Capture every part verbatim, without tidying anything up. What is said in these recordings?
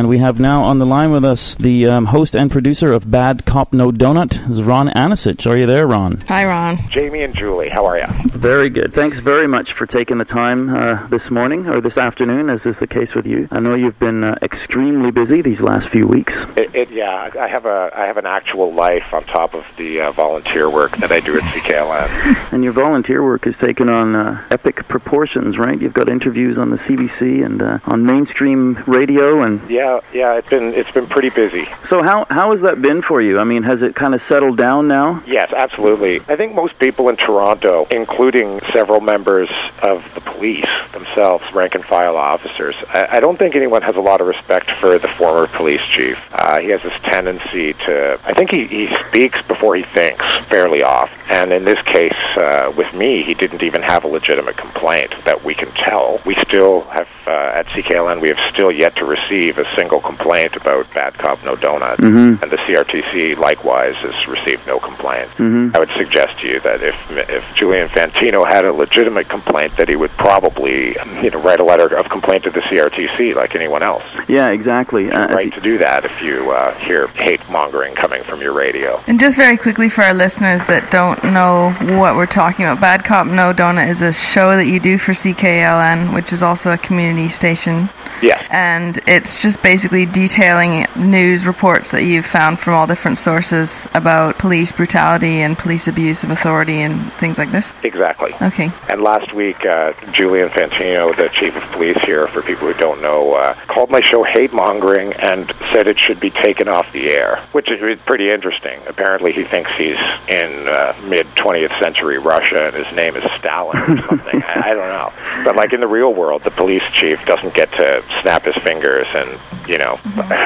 And we have now on the line with us the um, host and producer of Bad Cop No Donut, is Ron Anisich. Are you there, Ron? Hi, Ron. Jamie and Julie, how are you? Very good. Thanks very much for taking the time uh, this morning, or this afternoon, as is the case with you. I know you've been uh, extremely busy these last few weeks. It, it, yeah, I have a I have an actual life on top of the uh, volunteer work that I do at C K L N. And your volunteer work has taken on uh, epic proportions, right? You've got interviews on the C B C and uh, on mainstream radio, and yeah, yeah, it's been it's been pretty busy. So how how has that been for you? I mean, has it kind of settled down now? Yes, absolutely. I think most people in Toronto, including several members of the police themselves, rank and file officers, I, I don't think anyone has a lot of respect for the former police chief. Uh, he has this tendency to, I think he, he speaks before he thinks fairly often. And in this case, uh, with me, he didn't even have a legitimate complaint that we can tell. We still have, uh, at C K L N, we have still yet to receive a single complaint about Bad Cop No Donut. Mm-hmm. And the C R T C, likewise, has received no complaint. Mm-hmm. I would suggest to you that if if Julian Fantino had a legitimate complaint, that he would probably, you know, write a letter of complaint to the C R T C like anyone else. Yeah, exactly. You have uh, right to do that if you uh, hear hate-mongering coming from your radio. And just very quickly for our listeners that don't know what we're talking about, Bad Cop No Donut is a show that you do for C K L N, which is also a community station. Yes. And it's just basically detailing news reports that you've found from all different sources about police brutality and police abuse of authority and things like this? Exactly. Okay. And last week, uh, Julian Fantino, the chief of police here, for people who don't know, uh, called my show hate-mongering and said it should be taken off the air, which is pretty interesting. Apparently he thinks he's in uh, mid-twentieth century Russia and his name is Stalin or something. I, I don't know. But like in the real world, the police chief doesn't get to snap his fingers and, you know,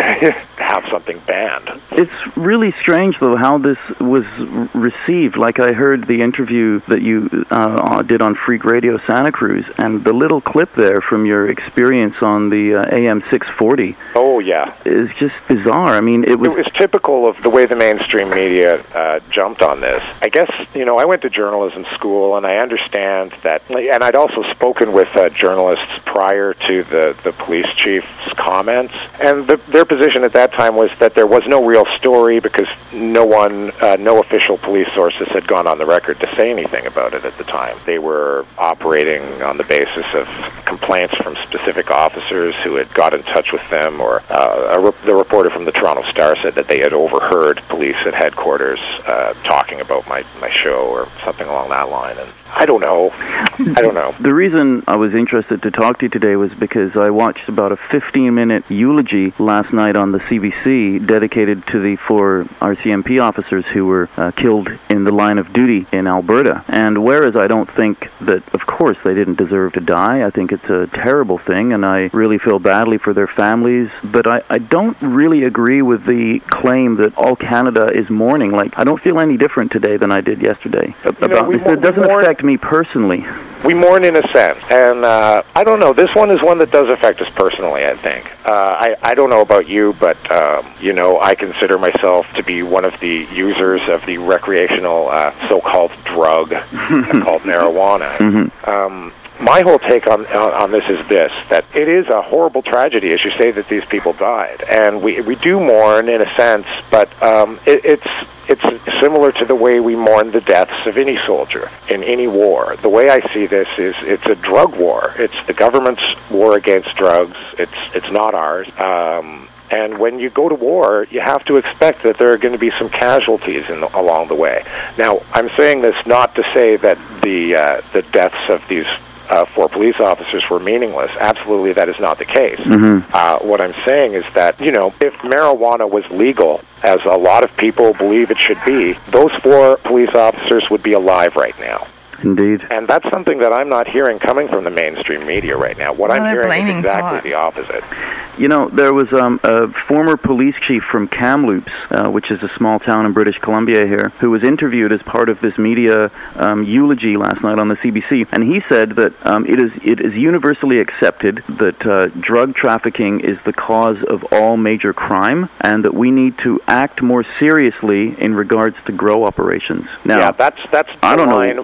have something banned. It's really strange, though, how this was received. Like, I heard the interview that you uh, did on Freak Radio Santa Cruz, and the little clip there from your experience on the uh, A M six forty. Oh, yeah. Is just bizarre. I mean, it was... It was typical of the way the mainstream media uh, jumped on this. I guess, you know, I went to journalism school, and I understand that, and I'd also spoken with uh, journalists prior to the, the police chief's comments, and the, their position at that time was that there was no real story because no one, uh, no official police sources had gone on the record to say anything about it at the time. They were operating on the basis of complaints from specific officers who had got in touch with them, or uh, a re- the reporter from the Toronto Star said that they had overheard police at headquarters uh, talking about my, my show or something along that line. And I don't know. I don't know. The reason I was interested to talk to you today was because I watched about a fifteen-minute eulogy last night on the C B C dedicated to the four R C M P officers who were uh, killed in the line of duty in Alberta. And whereas I don't think that, of course, they didn't deserve to die, I think it's a terrible thing, and I really feel badly for their families, but I, I don't really agree with the claim that all Canada is mourning. Like, I don't feel any different today than I did yesterday. You about know, this. It doesn't mourn- affect me personally. We mourn in a sense, and uh, I don't know, this one is one that does affect us personally, I think. Uh, I, I don't know about you, but, um, you know, I consider myself to be one of the users of the recreational uh, so-called drug called marijuana. Mm-hmm. Um, my whole take on, on on this is this, that it is a horrible tragedy, as you say, that these people died. And we we do mourn, in a sense, but um, it, it's it's similar to the way we mourn the deaths of any soldier in any war. The way I see this is it's a drug war. It's the government's war against drugs. It's it's not ours. Um, And when you go to war, you have to expect that there are going to be some casualties in the, along the way. Now, I'm saying this not to say that the uh, the deaths of these uh, four police officers were meaningless. Absolutely, that is not the case. Mm-hmm. Uh, what I'm saying is that, you know, if marijuana was legal, as a lot of people believe it should be, those four police officers would be alive right now. Indeed. And that's something that I'm not hearing coming from the mainstream media right now. What well, I'm hearing is exactly God. the opposite. You know, there was um, a former police chief from Kamloops, uh, which is a small town in British Columbia here, who was interviewed as part of this media um, eulogy last night on the C B C, and he said that um, it is it is universally accepted that uh, drug trafficking is the cause of all major crime, and that we need to act more seriously in regards to grow operations. Now, yeah, that's that's the I don't line know. right across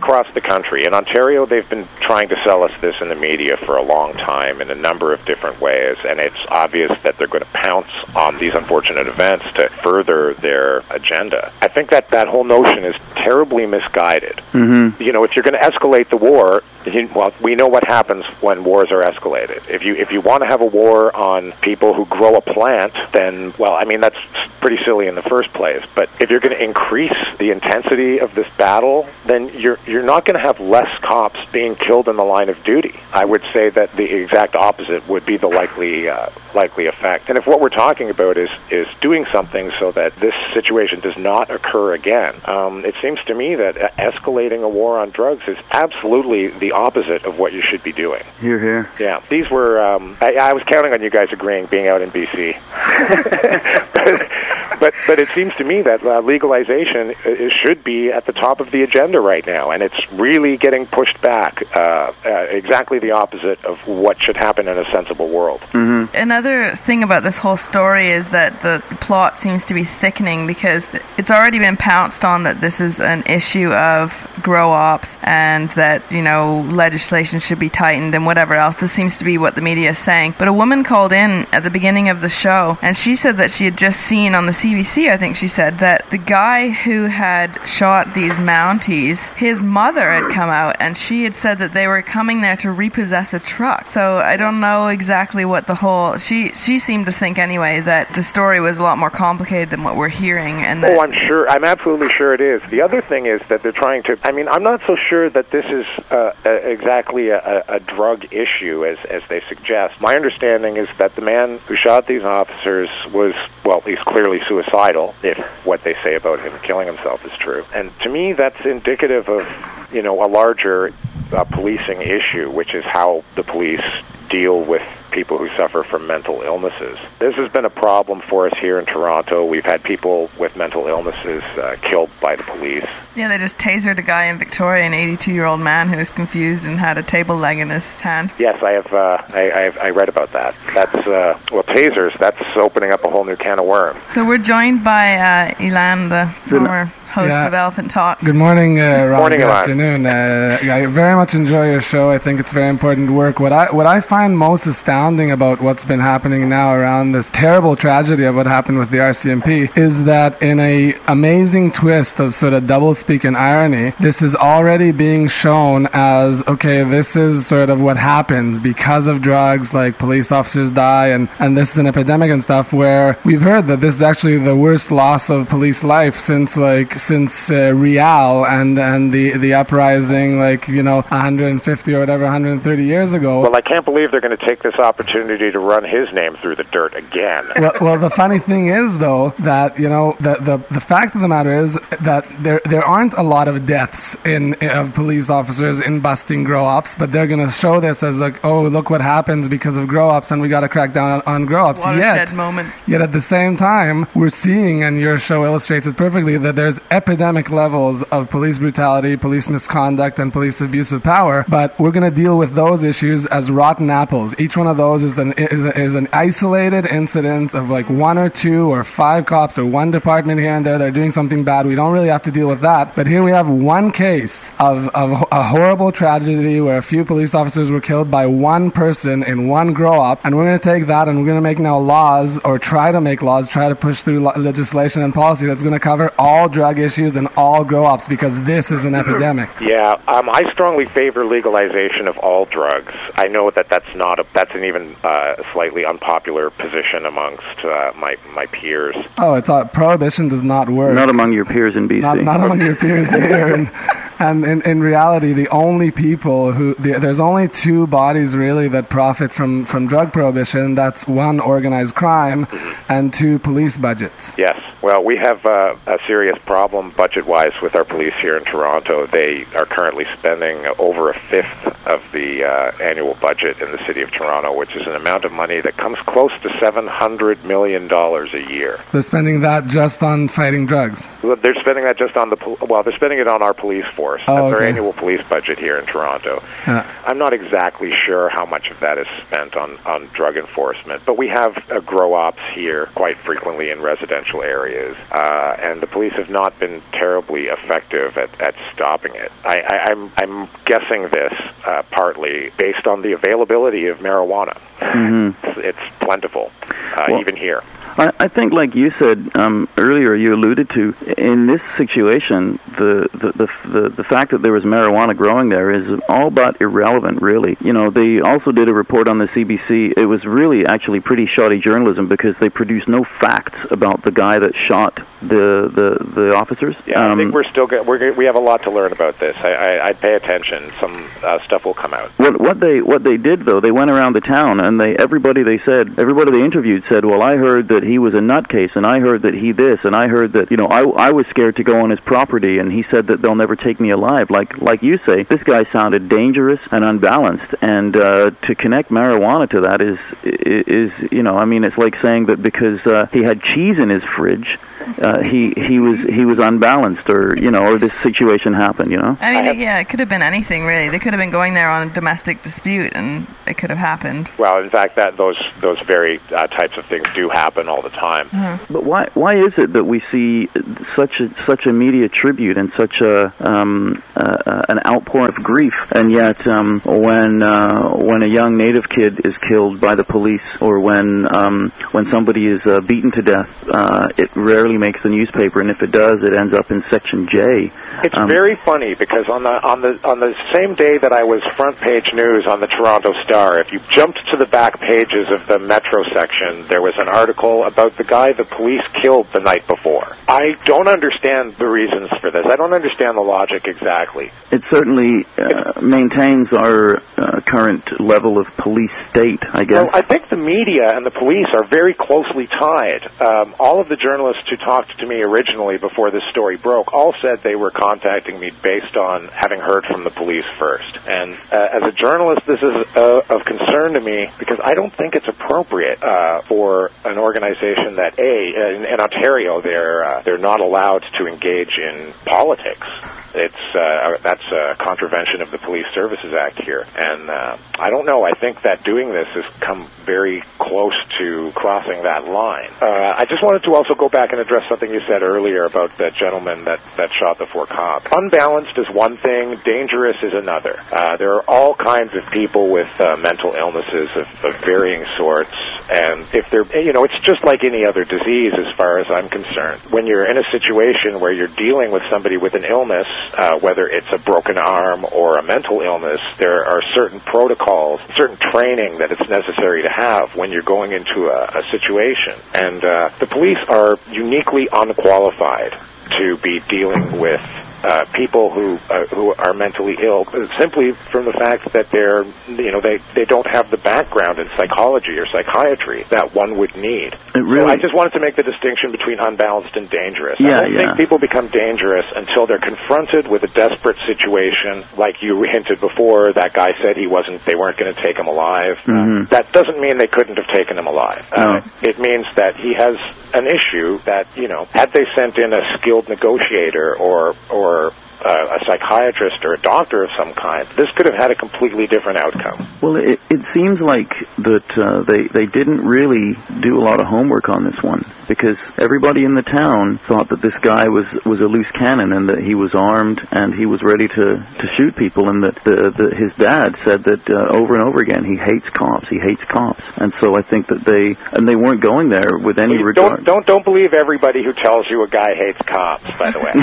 across the country. In Ontario, they've been trying to sell us this in the media for a long time in a number of different ways, and it's obvious that they're going to pounce on these unfortunate events to further their agenda. I think that that whole notion is terribly misguided. Mm-hmm. You know, if you're going to escalate the war, well, we know what happens when wars are escalated. If you if you want to have a war on people who grow a plant, then, well, I mean, that's pretty silly in the first place. But if you're going to increase the intensity of this battle, then you're you're not going to have less cops being killed in the line of duty. I would say that the exact opposite would be the likely uh, likely effect. And if what we're talking about is is doing something so that this situation does not occur again, um, it seems to me that escalating a war on drugs is absolutely the opposite of what you should be doing. Hear, hear. Yeah, these were, um, I, I was counting on you guys agreeing, being out in B C. but, but but it seems to me that uh, legalization is, should be at the top of the agenda right now, and it's really getting pushed back, uh, uh, exactly the opposite of what should happen in a sensible world. Mm-hmm. Another thing about this whole story is that the, the plot seems to be thickening, because it's already been pounced on that this is an issue of grow-ops and that, you know, legislation should be tightened and whatever else. This seems to be what the media is saying. But a woman called in at the beginning of the show, and she said that she had just seen on the C B C, I think she said, that the guy who had shot these Mounties, his mother had come out, and she had said that they were coming there to repossess a truck. So I don't know exactly what the whole... She she seemed to think anyway that the story was a lot more complicated than what we're hearing. And that oh, I'm sure. I'm absolutely sure it is. The other thing is that they're trying to... I mean, I'm not so sure that this is uh, exactly a, a drug issue as, as they suggest. My understanding is that the man who shot these officers was, well, he's clearly suicidal, if what they say about him killing himself is true. And to me, that's indicative of, you know, a larger uh, policing issue, which is how the police deal with people who suffer from mental illnesses. This has been a problem for us here in Toronto. We've had people with mental illnesses uh, killed by the police. Yeah, they just tasered a guy in Victoria, an eighty-two-year-old man who was confused and had a table leg in his hand. Yes, I have. Uh, I, I, have I read about that. That's uh, well, tasers. That's opening up a whole new can of worms. So we're joined by uh, Ilan, the former host yeah. of Elephant Talk. Good morning, uh, Rob. Morning, Good Ilan. afternoon. Uh, I very much enjoy your show. I think it's very important work. What I what I find most astounding about what's been happening now around this terrible tragedy of what happened with the R C M P is that in a amazing twist of sort of doublespeak and irony, this is already being shown as, okay, this is sort of what happens because of drugs, like police officers die, and, and this is an epidemic and stuff, where we've heard that this is actually the worst loss of police life since like since uh, Rial and and the the uprising, like, you know, one hundred fifty or whatever, one hundred thirty years ago. Well, I can't believe they're going to take this opportunity to run his name through the dirt again. well, well, the funny thing is, though, that, you know, the the the fact of the matter is that there there aren't a lot of deaths in of police officers in busting grow-ops, but they're going to show this as like, oh, look what happens because of grow-ops, and we got to crack down on, on grow-ops. Watershed Yet, moment. yet at the same time, we're seeing, and your show illustrates it perfectly, that there's epidemic levels of police brutality, police misconduct, and police abuse of power. But we're going to deal with those issues as rotten apples. Each one of those is an is, is an isolated incident of like one or two or five cops or one department here and there that are doing something bad. We don't really have to deal with that. But here we have one case of, of a horrible tragedy where a few police officers were killed by one person in one grow-up, and we're going to take that and we're going to make now laws, or try to make laws, try to push through lo- legislation and policy that's going to cover all drug issues and all grow-ups, because this is an epidemic. Yeah, um, I strongly favor legalization of all drugs. I know that that's not a, that's an even uh, slightly unpopular position amongst uh, my my peers. Oh, it's uh, prohibition does not work. Not among your peers in B C. Not, not among your peers here. And, and in, in reality, the only people who... The, there's only two bodies, really, that profit from, from drug prohibition. That's one, organized crime, and two, police budgets. Yes. Well, we have uh, a serious problem budget-wise with our police here in Toronto. They are currently spending over a fifth of the uh, annual budget in the city of Toronto, which is an amount of money that comes close to seven hundred million dollars a year. They're spending that just on fighting drugs. Well, they're spending that just on the... Pol- well, they're spending it on our police force. Force. Oh, That's okay. our annual police budget here in Toronto. Yeah. I'm not exactly sure how much of that is spent on, on drug enforcement, but we have uh, grow ops here quite frequently in residential areas, uh, and the police have not been terribly effective at, at stopping it. I, I, I'm, I'm guessing this uh, partly based on the availability of marijuana. Mm-hmm. It's, it's plentiful, uh, Well, even here. I, I think, like you said um, earlier, you alluded to, in this situation, the, the, the, the, the fact that there was marijuana growing there is all but irrelevant, really. You know, they also did a report on the C B C. It was really actually pretty shoddy journalism because they produced no facts about the guy that shot the the, the officers. Yeah, um, I think we're still good. We're, we have a lot to learn about this. I, I, I'd pay attention. Some uh, stuff will come out. What, what they what they did though, they went around the town and they everybody they said everybody they interviewed said, well, I heard that he was a nutcase, and I heard that he this, and I heard that, you know, I I was scared to go on his property, and he said that they'll never take me alive. Like like you say, this guy sounded dangerous and unbalanced, and uh, to connect marijuana to that is is you know, I mean, it's like saying that because uh, he had cheese in his fridge, uh, he he was he was unbalanced, or you know, or this situation happened, you know. I mean, yeah, it could have been anything really. They could have been going there on a domestic dispute, and it could have happened. Well, in fact, that those those very uh, types of things do happen all the time. Mm-hmm. But why why is it that we see such a such a media tribute and such a um, uh, an outpouring of grief, and yet um, when uh, when a young Native kid is killed by the police, or when um, when somebody is uh, beaten to death, uh, it rarely makes the newspaper, and if it does, it ends up in Section J. It's um, very funny because on the on the on the same day that I was front page news on the Toronto Star, if you jumped to the back pages of the Metro section, there was an article about the guy the police killed the night before. I don't understand the reasons for this. I don't understand the logic exactly. It certainly uh, maintains our uh, current level of police state, I guess. Well, I think the media and the police are very closely tied. Um, all of the journalists who talked to me originally before this story broke all said they were contacting me based on having heard from the police first. And uh, as a journalist, this is uh, of concern to me because I don't think it's appropriate uh, for an organization that, A, in, in Ontario, they're, uh, they're not allowed to engage in politics. It's uh, that's a contravention of the Police Services Act here, and uh, I don't know. I think that doing this has come very close to crossing that line. Uh, I just wanted to also go back and address something you said earlier about the gentleman that, that shot the four cops. Unbalanced is one thing, dangerous is another. Uh, there are all kinds of people with uh, mental illnesses of, of varying sorts, and if they're, you know, it's just like any other disease as far as I'm concerned. When you're in a situation where you're dealing with somebody with an illness, Uh, whether it's a broken arm or a mental illness, there are certain protocols, certain training that it's necessary to have when you're going into a, a situation. And uh, the police are uniquely unqualified to be dealing with uh, people who uh, who are mentally ill, simply from the fact that they're, you know, they, they don't have the background in psychology or psychiatry that one would need. It really, so I just wanted to make the distinction between unbalanced and dangerous. Yeah, I don't yeah. think people become dangerous until they're confronted with a desperate situation, like you hinted before. That guy said he wasn't, they weren't going to take him alive. Mm-hmm. Uh, that doesn't mean they couldn't have taken him alive. No. Uh, it means that he has an issue that, you know, had they sent in a skilled negotiator or or Uh, a psychiatrist or a doctor of some kind, this could have had a completely different outcome. Well, it, it seems like that uh, they they didn't really do a lot of homework on this one, because everybody in the town thought that this guy was, was a loose cannon and that he was armed and he was ready to, to shoot people, and that the, the, his dad said that uh, over and over again, he hates cops, he hates cops. And so I think that they, and they weren't going there with any Well, regard. Don't, don't, don't believe everybody who tells you a guy hates cops, by the way.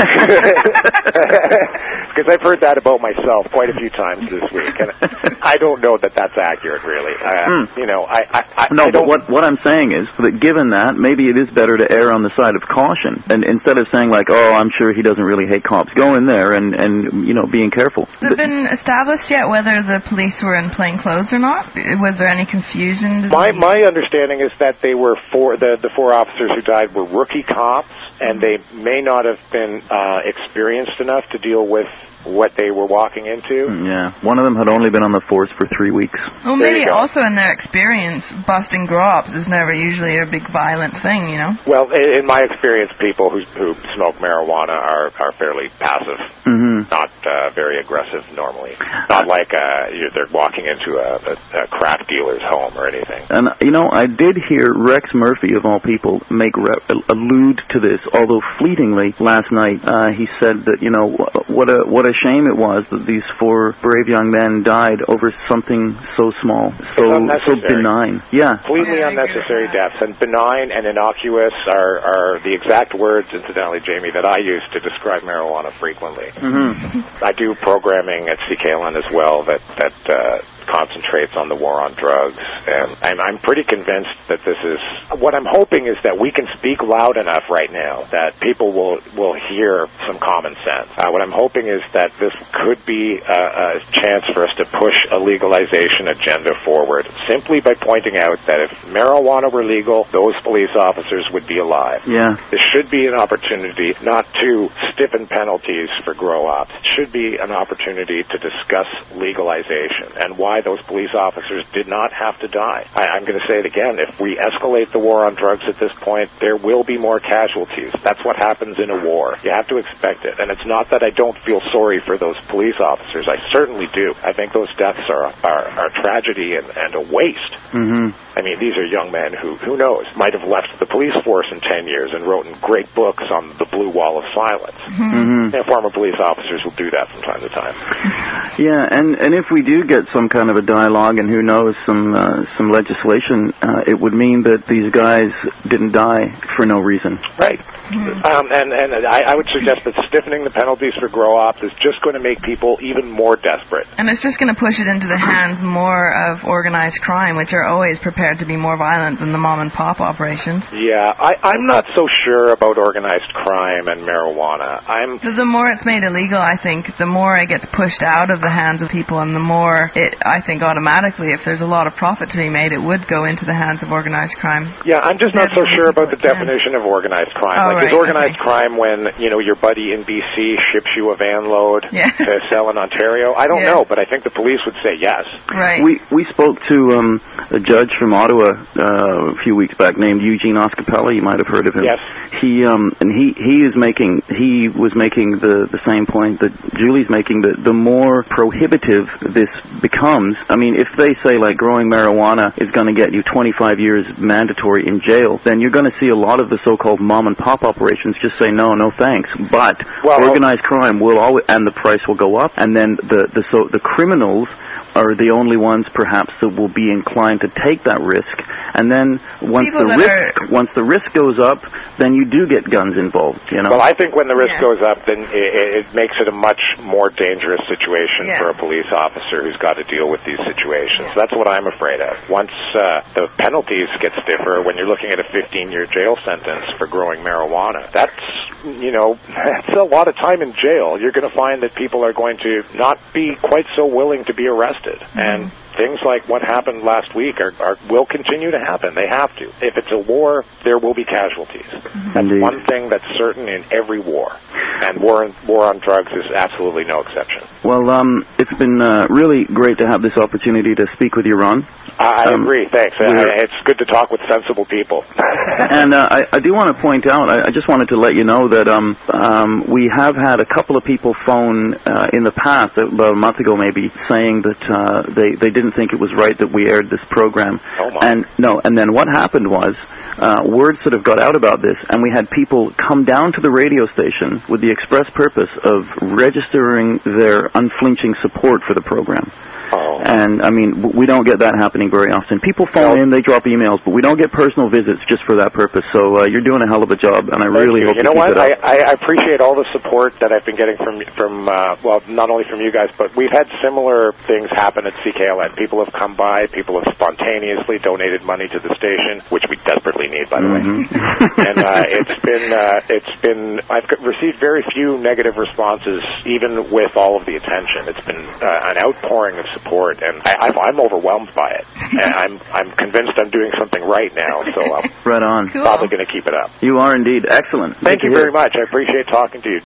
Because I've heard that about myself quite a few times this week, and I don't know that that's accurate, really. Uh, mm. You know, I, I, I no, I but what what I'm saying is that given that, maybe it is better to err on the side of caution, and instead of saying like, oh, I'm sure he doesn't really hate cops, go in there and and you know, being careful. Has it been established yet whether the police were in plain clothes or not? Was there any confusion? My my understanding is that they were four the the four officers who died were rookie cops. and they may not have been uh, experienced enough to deal with what they were walking into. Yeah, one of them had only been on the force for three weeks. Well, maybe also in their experience, busting grow-ups is never usually a big violent thing, you know? Well, in my experience, people who who smoke marijuana are, are fairly passive, mm-hmm. not uh, very aggressive normally. Not like uh, you're, they're walking into a, a, a crack dealer's home or anything. And, you know, I did hear Rex Murphy, of all people, make re- allude to this, although fleetingly last night. Uh, he said that, you know, what a what a shame it was that these four brave young men died over something so small, so so benign. Yeah, completely yeah, unnecessary deaths, and benign and innocuous are, are the exact words, incidentally, Jamie, that I use to describe marijuana frequently. Mm-hmm. I do programming at C K L N as well that that uh, concentrates on the war on drugs, and I'm, I'm pretty convinced that this is, what I'm hoping is that we can speak loud enough right now that people will, will hear some common sense. Uh, what I'm hoping is that this could be a, a chance for us to push a legalization agenda forward, simply by pointing out that if marijuana were legal, those police officers would be alive. Yeah. This should be an opportunity not to stiffen penalties for grow-ops. It should be an opportunity to discuss legalization and why those police officers did not have to die. I, I'm going to say it again. If we escalate the war on drugs at this point, there will be more casualties. That's what happens in a war. You have to expect it. And it's not that I don't feel sorry for those police officers. I certainly do. I think those deaths are are, are tragedy and, and a waste. Mm-hmm. I mean, these are young men who, who knows, might have left the police force in ten years and wrote in great books on the blue wall of silence. Mm-hmm. And former police officers will do that from time to time. Yeah, and, and if we do get some kind of a dialogue and who knows, some uh, some legislation, uh, it would mean that these guys didn't die for no reason. Right. Mm-hmm. Um, and and I, I would suggest that stiffening the penalties for grow-ops is just going to make people even more desperate. And it's just going to push it into the hands more of organized crime, which are always prepared to be more violent than the mom-and-pop operations. Yeah, I, I'm not so sure about organized crime and marijuana. I'm The, the more it's made illegal, I think, the more it gets pushed out of the hands of people, and the more it, I think, automatically, if there's a lot of profit to be made, it would go into the hands of organized crime. Yeah, I'm just not so sure about the definition of organized crime. Oh, like, right, is organized okay. crime when, you know, your buddy in B C ships you a van load yeah. to sell in Ontario? I don't yeah. know, but I think the police would say yes. Right. We we spoke to um, a judge from Ottawa uh, a few weeks back named Eugene Oscapella. You might have heard of him. Yes. He um, and he, he is making he was making the, the same point that Julie's making, that the more prohibitive this becomes, I mean, if they say like growing marijuana is going to get you twenty-five years mandatory in jail, then you're going to see a lot of the so-called mom and pop operations just say no, no thanks. But well, organized crime will always, and the price will go up, and then the the so the criminals are the only ones perhaps that will be inclined to take that risk. And then once People the that risk are... once the risk goes up, then you do get guns involved, you know. Well, I think when the risk yeah. goes up, then it, it makes it a much more dangerous situation yeah. for a police officer who's got to deal with these situations. Yeah. That's what I'm afraid of. Once uh, the penalties get stiffer, when you're looking at a fifteen-year jail sentence for growing marijuana, that's, you know, that's a lot of time in jail. You're going to find that people are going to not be quite so willing to be arrested. Mm-hmm. And things like what happened last week are, are will continue to happen. They have to. If it's a war, there will be casualties. Mm-hmm. That's Indeed. one thing that's certain in every war. And war, war on drugs is absolutely no exception. Well, um, it's been uh, really great to have this opportunity to speak with you, Ron. I um, agree. Thanks. Uh, it's good to talk with sensible people. And uh, I, I do want to point out, I, I just wanted to let you know that um, um, we have had a couple of people phone uh, in the past, about a month ago maybe, saying that uh, they, they didn't think it was right that we aired this program. Oh my. And no, and then what happened was uh, word sort of got out about this, and we had people come down to the radio station with the express purpose of registering their unflinching support for the program. Oh. And, I mean, we don't get that happening very often. People phone no. in, they drop emails, but we don't get personal visits just for that purpose. So uh, you're doing a hell of a job, and I Thank really you. hope you you know keep what? it up. I, I appreciate all the support that I've been getting from, from uh, well, not only from you guys, but we've had similar things happen at C K L N. People have come by, people have spontaneously donated money to the station, which we desperately need, by the mm-hmm. way. And uh, it's been, uh, it's been, I've received very few negative responses, even with all of the attention. It's been uh, an outpouring of support. support, and I, I'm, I'm overwhelmed by it. And I'm I'm convinced I'm doing something right now, so I'm right on. Cool. probably going to keep it up. You are indeed. Excellent. Thank Good you to hear. very much. I appreciate talking to you.